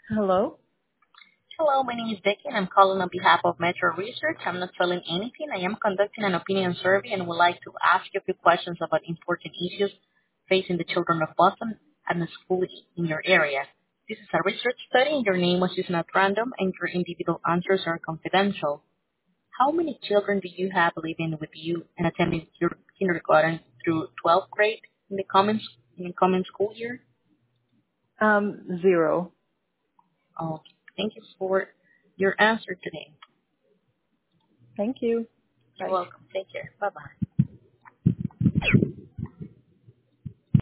Hello? Hello, my name is Becky, and I'm calling on behalf of Metro Research. I'm not selling anything. I am conducting an opinion survey and would like to ask you a few questions about important issues facing the children of Boston and the school in your area. This is a research study, and your name was chosen at random, and your individual answers are confidential. How many children do you have living with you and attending your kindergarten through 12th grade in the coming school year? Zero. Okay. Thank you for your answer today. Thank you. You're Bye. welcome. Take care. Bye-bye.